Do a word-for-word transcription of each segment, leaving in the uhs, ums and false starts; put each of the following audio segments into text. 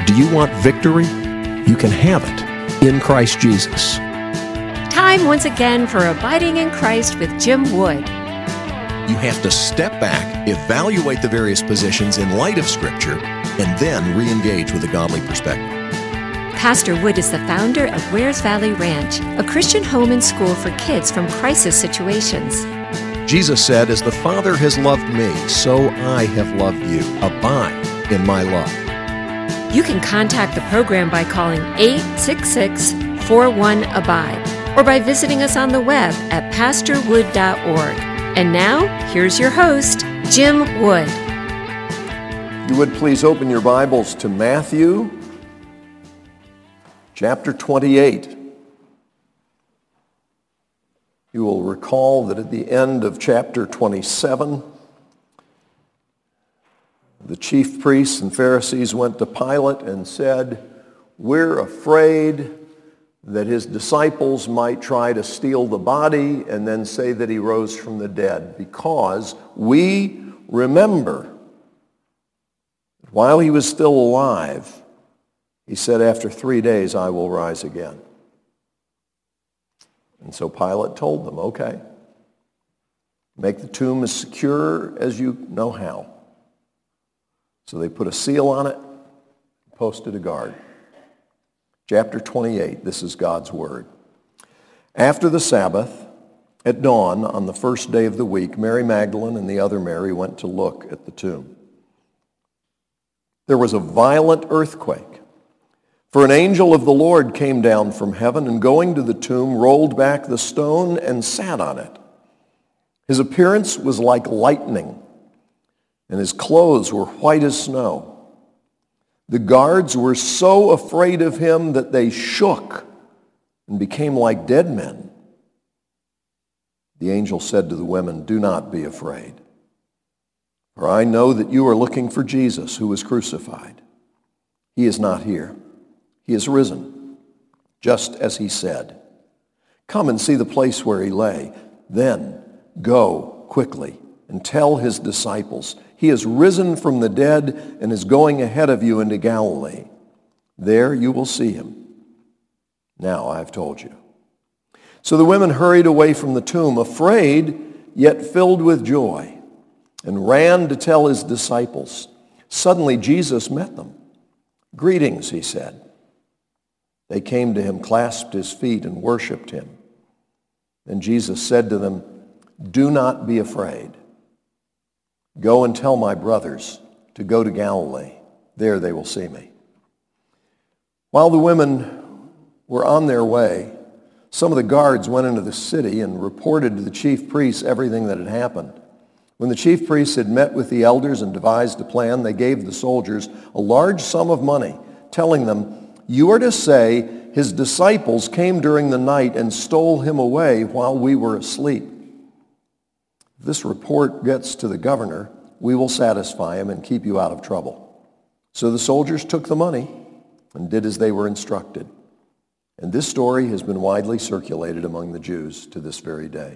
Do you want victory? You can have it in Christ Jesus. Time once again for Abiding in Christ with Jim Wood. You have to step back, evaluate the various positions in light of Scripture, and then re-engage with a godly perspective. Pastor Wood is the founder of Wares Valley Ranch, a Christian home and school for kids from crisis situations. Jesus said, "As the Father has loved me, so I have loved you. Abide in my love." You can contact the program by calling eight six six, four one, A B I D E or by visiting us on the web at pastor wood dot org. And now, here's your host, Jim Wood. You would please open your Bibles to Matthew chapter twenty-eight. You will recall that at the end of chapter twenty-seven, the chief priests and Pharisees went to Pilate and said, "We're afraid that his disciples might try to steal the body and then say that he rose from the dead, because we remember that while he was still alive, he said, 'After three days I will rise again.'" And so Pilate told them, "Okay, make the tomb as secure as you know how." So they put a seal on it, posted a guard. Chapter twenty-eight, this is God's word. After the Sabbath, at dawn on the first day of the week, Mary Magdalene and the other Mary went to look at the tomb. There was a violent earthquake, for an angel of the Lord came down from heaven and going to the tomb rolled back the stone and sat on it. His appearance was like lightning, and his clothes were white as snow. The guards were so afraid of him that they shook and became like dead men. The angel said to the women, "Do not be afraid, for I know that you are looking for Jesus who was crucified. He is not here. He is risen, just as he said. Come and see the place where he lay. Then go quickly and tell his disciples, he is risen from the dead and is going ahead of you into Galilee. There you will see him. Now I have told you." So the women hurried away from the tomb, afraid yet filled with joy, and ran to tell his disciples. Suddenly Jesus met them. "Greetings," he said. They came to him, clasped his feet, and worshiped him. Then Jesus said to them, "Do not be afraid. Go and tell my brothers to go to Galilee. There they will see me." While the women were on their way, some of the guards went into the city and reported to the chief priests everything that had happened. When the chief priests had met with the elders and devised a plan, they gave the soldiers a large sum of money, telling them, "You are to say, 'His disciples came during the night and stole him away while we were asleep.' If this report gets to the governor, we will satisfy him and keep you out of trouble." So the soldiers took the money and did as they were instructed. And this story has been widely circulated among the Jews to this very day.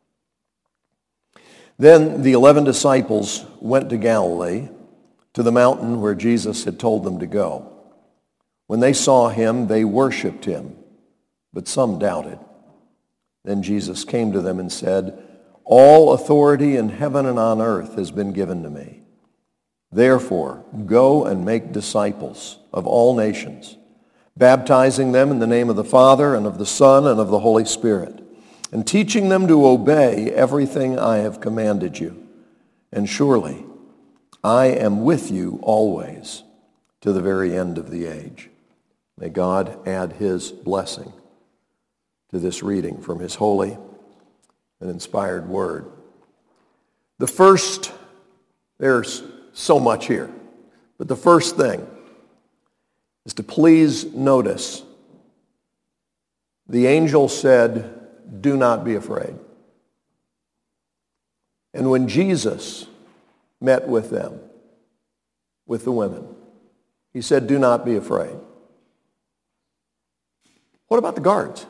Then the eleven disciples went to Galilee, to the mountain where Jesus had told them to go. When they saw him, they worshiped him, but some doubted. Then Jesus came to them and said, "All authority in heaven and on earth has been given to me. Therefore, go and make disciples of all nations, baptizing them in the name of the Father and of the Son and of the Holy Spirit, and teaching them to obey everything I have commanded you. And surely I am with you always to the very end of the age." May God add his blessing to this reading from his holy an inspired word. The first, there's so much here, but the first thing is to please notice the angel said, "Do not be afraid." And when Jesus met with them, with the women, he said, "Do not be afraid." What about the guards?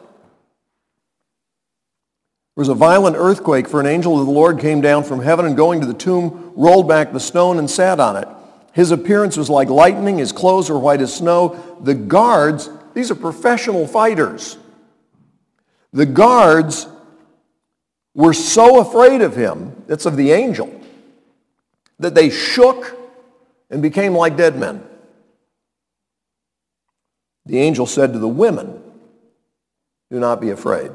There was a violent earthquake, for an angel of the Lord came down from heaven and going to the tomb, rolled back the stone and sat on it. His appearance was like lightning. His clothes were white as snow. The guards, these are professional fighters. The guards were so afraid of him, that's of the angel, that they shook and became like dead men. The angel said to the women, "Do not be afraid."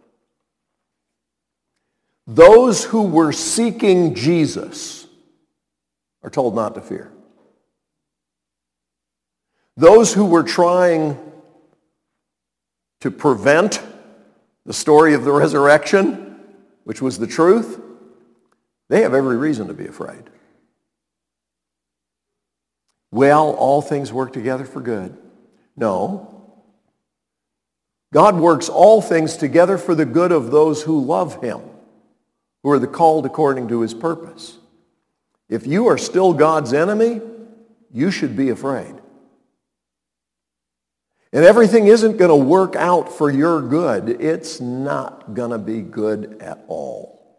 Those who were seeking Jesus are told not to fear. Those who were trying to prevent the story of the resurrection, which was the truth, they have every reason to be afraid. Well, all things work together for good. No. God works all things together for the good of those who love him, who are the called according to his purpose. If you are still God's enemy, you should be afraid. And everything isn't going to work out for your good. It's not going to be good at all.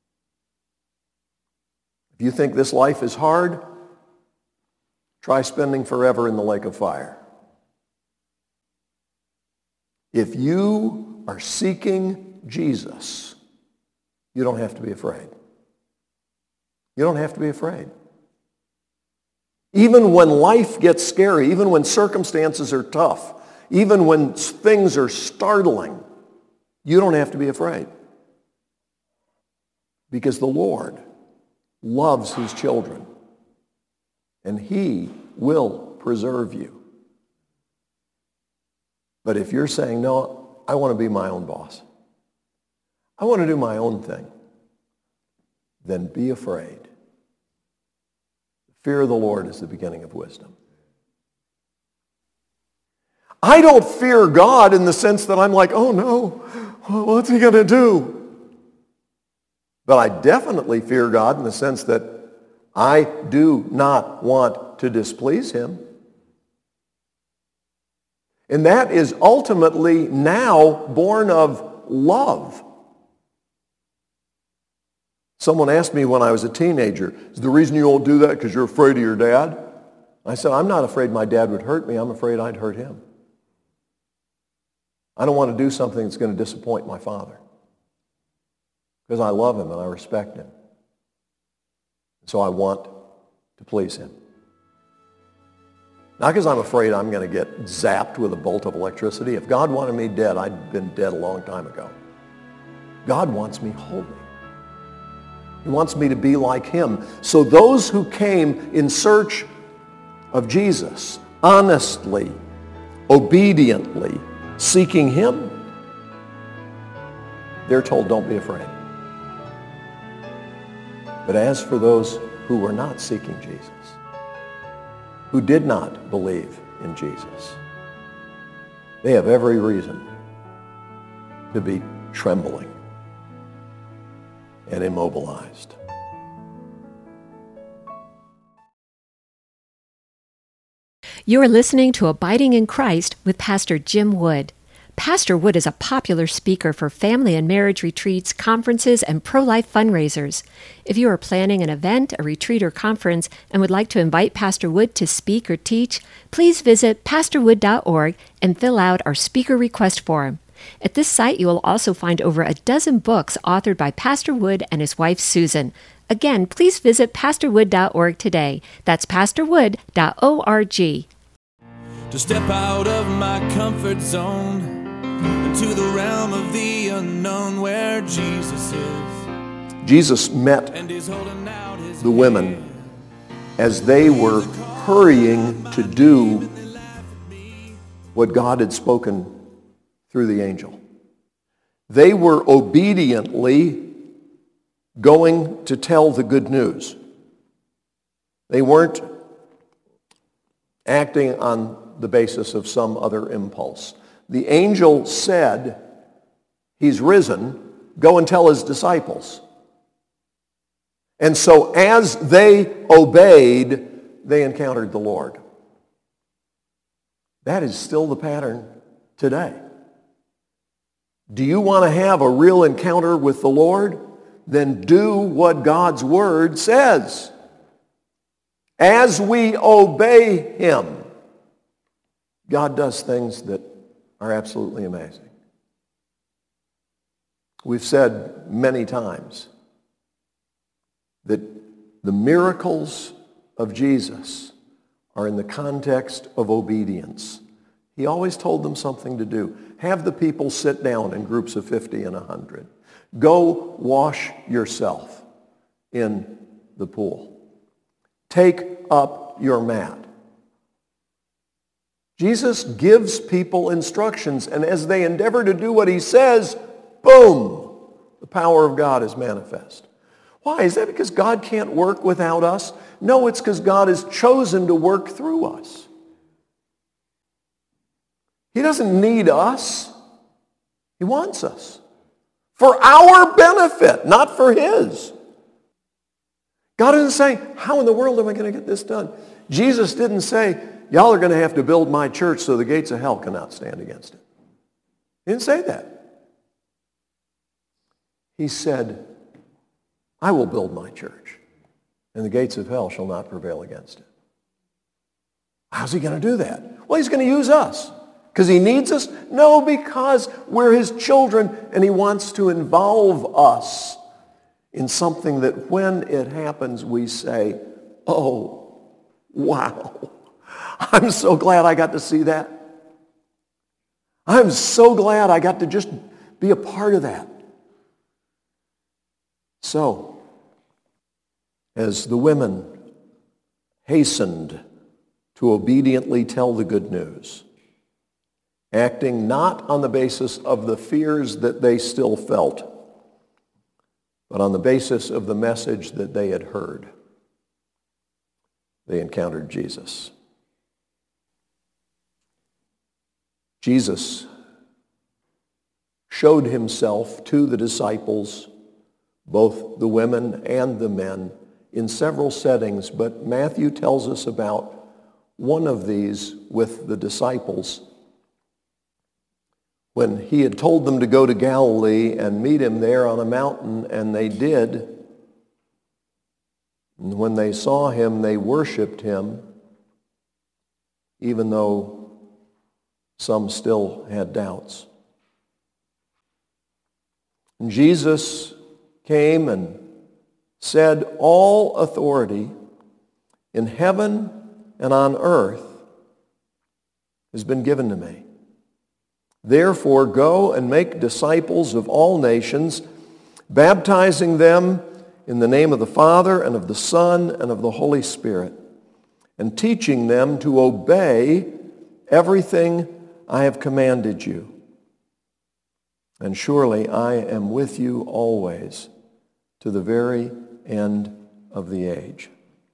If you think this life is hard, try spending forever in the lake of fire. If you are seeking Jesus, you don't have to be afraid. You don't have to be afraid. Even when life gets scary, even when circumstances are tough, even when things are startling, you don't have to be afraid. Because the Lord loves his children, and he will preserve you. But if you're saying, no, I want to be my own boss, I want to do my own thing, then be afraid. Fear of the Lord is the beginning of wisdom. I don't fear God in the sense that I'm like, oh no, what's he going to do? But I definitely fear God in the sense that I do not want to displease him. And that is ultimately now born of love. Someone asked me when I was a teenager, is the reason you won't do that because you're afraid of your dad? I said, I'm not afraid my dad would hurt me. I'm afraid I'd hurt him. I don't want to do something that's going to disappoint my father because I love him and I respect him. So I want to please him. Not because I'm afraid I'm going to get zapped with a bolt of electricity. If God wanted me dead, I'd been dead a long time ago. God wants me holy. He wants me to be like him. So those who came in search of Jesus, honestly, obediently, seeking him, they're told, don't be afraid. But as for those who were not seeking Jesus, who did not believe in Jesus, they have every reason to be trembling and immobilized. You are listening to Abiding in Christ with Pastor Jim Wood. Pastor Wood is a popular speaker for family and marriage retreats, conferences, and pro-life fundraisers. If you are planning an event, a retreat, or conference and would like to invite Pastor Wood to speak or teach, please visit pastor wood dot org and fill out our speaker request form. At this site, you will also find over a dozen books authored by Pastor Wood and his wife, Susan. Again, please visit pastor wood dot org today. That's pastor wood dot org. To step out of my comfort zone into the realm of the unknown where Jesus is. Jesus met the women as they were hurrying to do what God had spoken through the angel. They were obediently going to tell the good news. They weren't acting on the basis of some other impulse. The angel said, he's risen, go and tell his disciples. And so as they obeyed, they encountered the Lord. That is still the pattern today. Do you want to have a real encounter with the Lord? Then do what God's word says. As we obey him, God does things that are absolutely amazing. We've said many times that the miracles of Jesus are in the context of obedience. He always told them something to do. Have the people sit down in groups of fifty and one hundred. Go wash yourself in the pool. Take up your mat. Jesus gives people instructions, and as they endeavor to do what he says, boom, the power of God is manifest. Why? Is that because God can't work without us? No, it's because God has chosen to work through us. He doesn't need us. He wants us. For our benefit, not for his. God isn't saying, how in the world am I going to get this done? Jesus didn't say, y'all are going to have to build my church so the gates of hell cannot stand against it. He didn't say that. He said, I will build my church, and the gates of hell shall not prevail against it. How's he going to do that? Well, he's going to use us. Because he needs us? No, because we're his children, and he wants to involve us in something that when it happens, we say, oh, wow. I'm so glad I got to see that. I'm so glad I got to just be a part of that. So, as the women hastened to obediently tell the good news, acting not on the basis of the fears that they still felt, but on the basis of the message that they had heard, they encountered Jesus. Jesus showed himself to the disciples, both the women and the men, in several settings, but Matthew tells us about one of these with the disciples when he had told them to go to Galilee and meet him there on a mountain, and they did. And when they saw him, they worshiped him, even though some still had doubts. And Jesus came and said, all authority in heaven and on earth has been given to me. Therefore, go and make disciples of all nations, baptizing them in the name of the Father and of the Son and of the Holy Spirit, and teaching them to obey everything I have commanded you. And surely I am with you always to the very end of the age.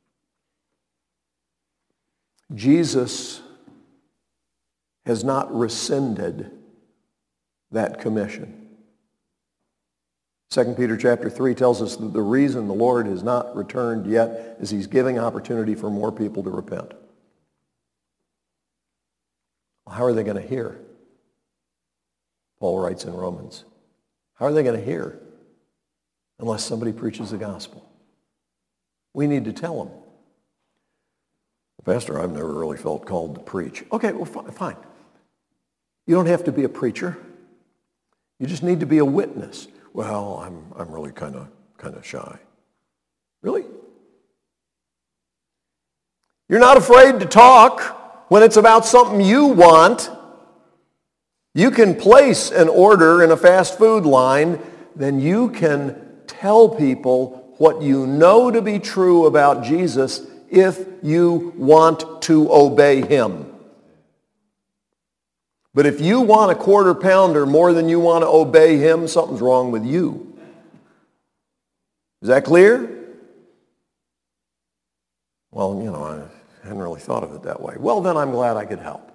Jesus has not rescinded that commission. Second Peter chapter three tells us that the reason the Lord has not returned yet is he's giving opportunity for more people to repent. Well, how are they going to hear? Paul writes in Romans. How are they going to hear unless somebody preaches the gospel? We need to tell them. Pastor, I've never really felt called to preach. Okay, well, fine. You don't have to be a preacher. You just need to be a witness. Well, I'm I'm really kind of kind of shy. Really? You're not afraid to talk when it's about something you want. You can place an order in a fast food line, then you can tell people what you know to be true about Jesus if you want to obey him. But if you want a quarter pounder more than you want to obey him, something's wrong with you. Is that clear? Well, you know, I hadn't really thought of it that way. Well, then I'm glad I could help.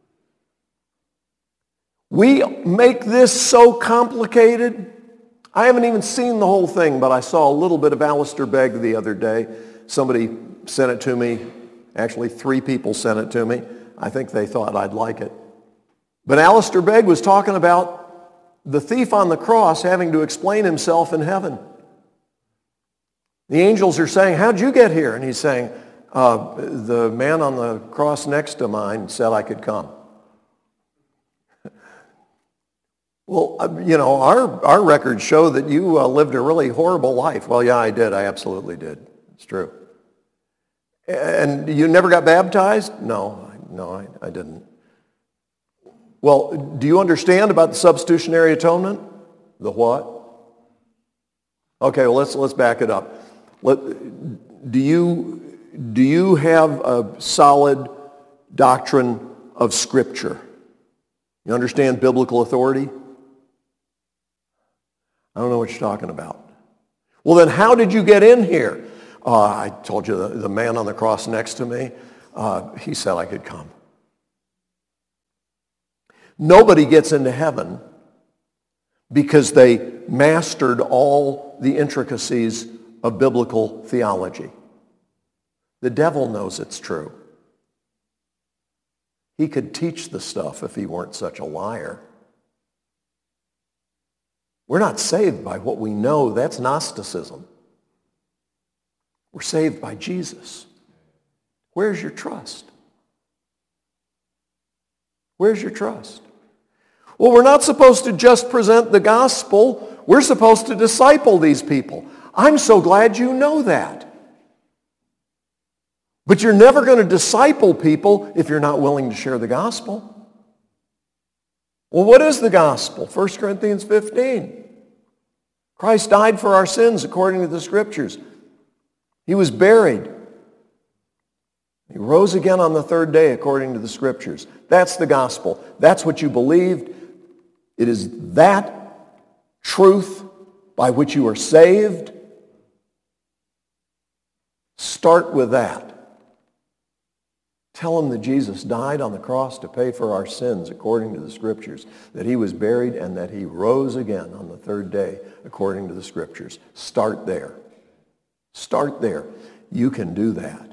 We make this so complicated. I haven't even seen the whole thing, but I saw a little bit of Alistair Begg the other day. Somebody sent it to me. Actually, three people sent it to me. I think they thought I'd like it. But Alistair Begg was talking about the thief on the cross having to explain himself in heaven. The angels are saying, how'd you get here? And he's saying, Uh, the man on the cross next to mine said I could come. Well, uh, you know, our, our records show that you uh, lived a really horrible life. Well, yeah, I did. I absolutely did. It's true. And you never got baptized? No, no, I, I didn't. Well, do you understand about the substitutionary atonement? The what? Okay, well, let's, let's back it up. Let, do you, do you have a solid doctrine of Scripture? You understand biblical authority? I don't know what you're talking about. Well, then how did you get in here? Uh, I told you the, the man on the cross next to me, uh, he said I could come. Nobody gets into heaven because they mastered all the intricacies of biblical theology. The devil knows it's true. He could teach the stuff if he weren't such a liar. We're not saved by what we know. That's Gnosticism. We're saved by Jesus. Where's your trust? Where's your trust? Well, we're not supposed to just present the gospel. We're supposed to disciple these people. I'm so glad you know that. But you're never going to disciple people if you're not willing to share the gospel. Well, what is the gospel? First Corinthians fifteen. Christ died for our sins according to the Scriptures. He was buried. He rose again on the third day according to the Scriptures. That's the gospel. That's what you believed. It is that truth by which you are saved. Start with that. Tell them that Jesus died on the cross to pay for our sins according to the Scriptures, that he was buried and that he rose again on the third day according to the Scriptures. Start there. Start there. You can do that.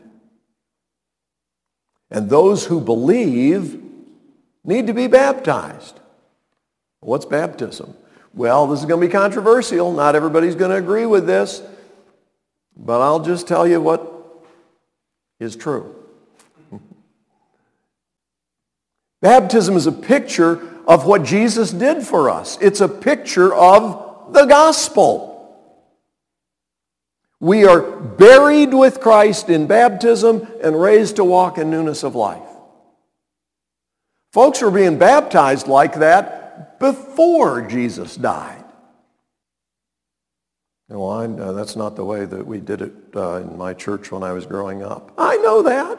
And those who believe need to be baptized. What's baptism? Well, this is going to be controversial. Not everybody's going to agree with this. But I'll just tell you what is true. Baptism is a picture of what Jesus did for us. It's a picture of the gospel. We are buried with Christ in baptism and raised to walk in newness of life. Folks were being baptized like that before Jesus died. No, I, uh, that's not the way that we did it uh, in my church when I was growing up. I know that.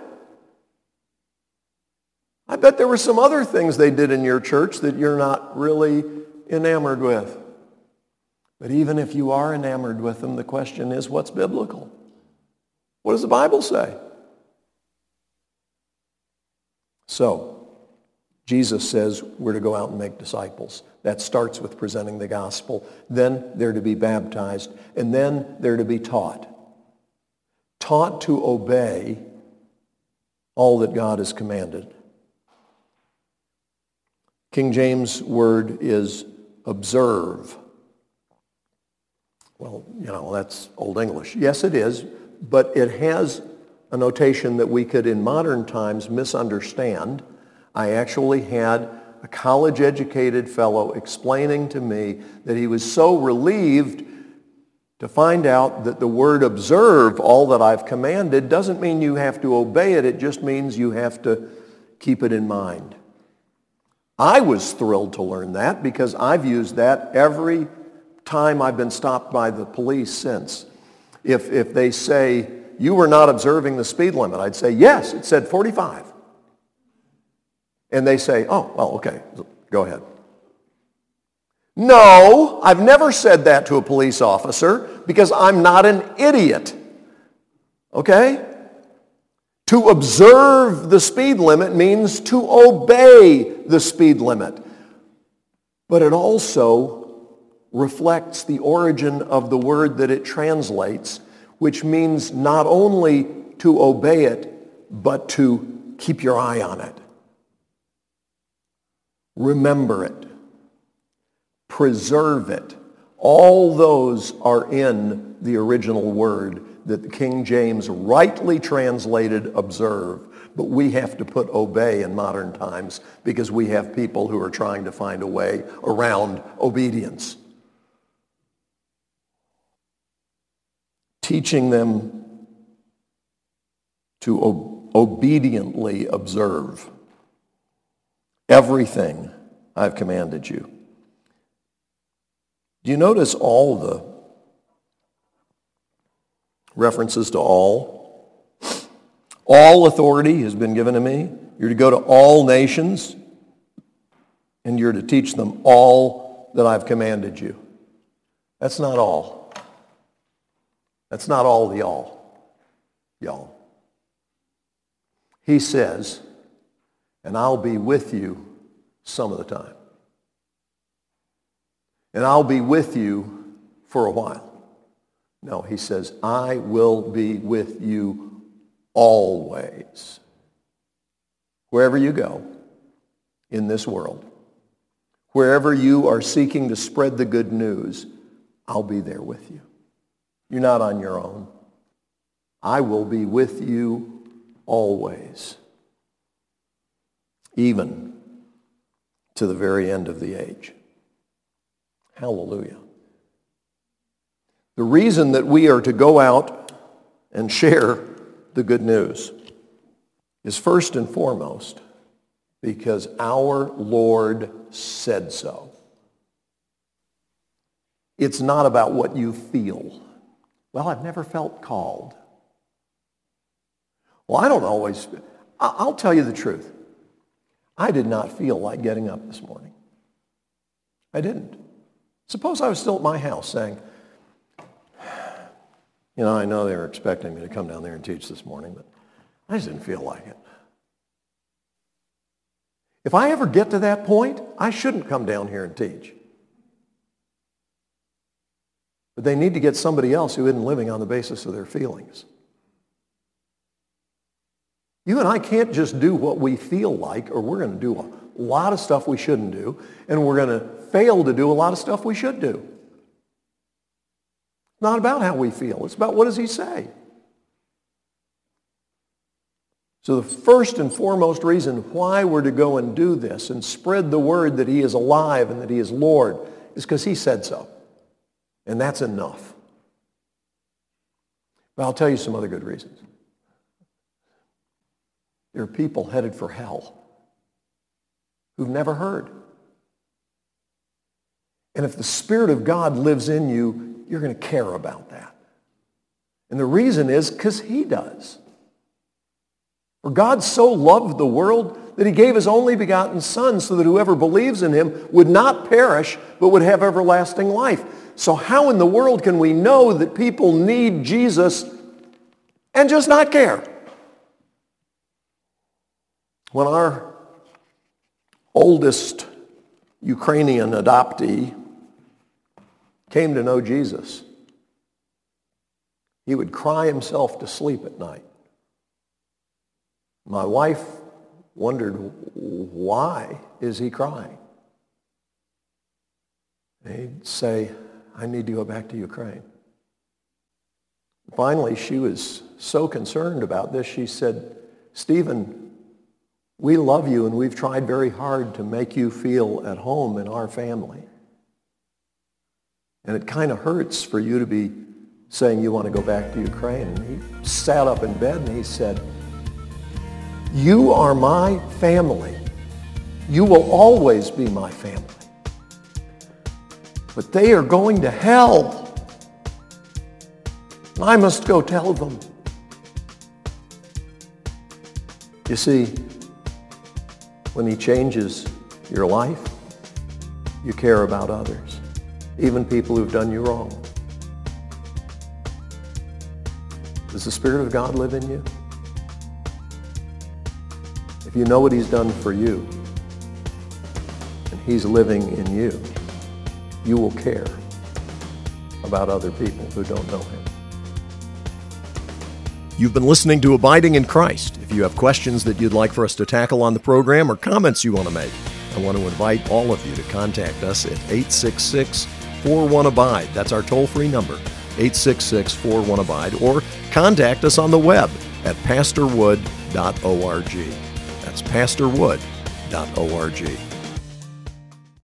I bet there were some other things they did in your church that you're not really enamored with. But even if you are enamored with them, the question is, what's biblical? What does the Bible say? So, Jesus says we're to go out and make disciples. That starts with presenting the gospel. Then they're to be baptized. And then they're to be taught. Taught to obey all that God has commanded. King James word is observe. Well, you know, that's Old English. Yes, it is, but it has a notation that we could in modern times misunderstand. I actually had a college-educated fellow explaining to me that he was so relieved to find out that the word observe all that I've commanded doesn't mean you have to obey it. It just means you have to keep it in mind. I was thrilled to learn that because I've used that every time I've been stopped by the police since. If, if they say, you were not observing the speed limit, I'd say, yes, it said forty-five. And they say, oh, well, okay, go ahead. No, I've never said that to a police officer because I'm not an idiot. Okay? To observe the speed limit means to obey the speed limit. But it also reflects the origin of the word that it translates, which means not only to obey it, but to keep your eye on it. Remember it. Preserve it. All those are in the original word that the King James rightly translated observe, but we have to put obey in modern times because we have people who are trying to find a way around obedience. Teaching them to ob- obediently observe everything I've commanded you. Do you notice all the references to all? All authority has been given to me. You're to go to all nations, and you're to teach them all that I've commanded you. That's not all. That's not all the all, y'all. He says, and I'll be with you some of the time. And I'll be with you for a while. No, he says, I will be with you always. Wherever you go in this world, wherever you are seeking to spread the good news, I'll be there with you. You're not on your own. I will be with you always, even to the very end of the age. Hallelujah. The reason that we are to go out and share the good news is first and foremost because our Lord said so. It's not about what you feel. Well, I've never felt called. Well, I don't always. I'll tell you the truth. I did not feel like getting up this morning. I didn't. Suppose I was still at my house saying, you know, I know they were expecting me to come down there and teach this morning, but I just didn't feel like it. If I ever get to that point, I shouldn't come down here and teach. But they need to get somebody else who isn't living on the basis of their feelings. You and I can't just do what we feel like, or we're going to do a lot of stuff we shouldn't do, and we're going to fail to do a lot of stuff we should do. It's not about how we feel. It's about what does he say. So the first and foremost reason why we're to go and do this and spread the word that he is alive and that he is Lord is because he said so. And that's enough. But I'll tell you some other good reasons. There are people headed for hell who've never heard. And if the Spirit of God lives in you, you're going to care about that. And the reason is because he does. For God so loved the world that he gave his only begotten Son so that whoever believes in him would not perish but would have everlasting life. So how in the world can we know that people need Jesus and just not care? When our oldest Ukrainian adoptee came to know Jesus, he would cry himself to sleep at night. My wife wondered, why is he crying? And he'd say, I need to go back to Ukraine. Finally, she was so concerned about this, she said, Stephen, we love you and we've tried very hard to make you feel at home in our family. And it kind of hurts for you to be saying you want to go back to Ukraine. And he sat up in bed and he said, you are my family. You will always be my family. But they are going to hell. I must go tell them. You see, when he changes your life, you care about others, even people who've done you wrong. Does the Spirit of God live in you? If you know what he's done for you, and he's living in you, you will care about other people who don't know him. You've been listening to Abiding in Christ. If you have questions that you'd like for us to tackle on the program or comments you want to make, I want to invite all of you to contact us at eight six six, four one, ABIDE. That's our toll-free number, eight six six, four one, ABIDE, or contact us on the web at pastor wood dot org. That's pastor wood dot org.